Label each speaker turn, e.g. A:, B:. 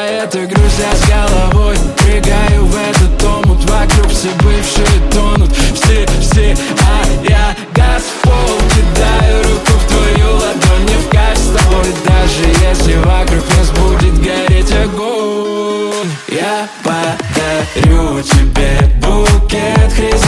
A: этой грузя с головой. Прыгаю в этот омут, вокруг все бывшие тонут. Все, а я газ в пол кидаю, руку в твою ладонь, не в кайф с тобой. Даже если вокруг нас будет гореть огонь, я подарю тебе букет хризантем.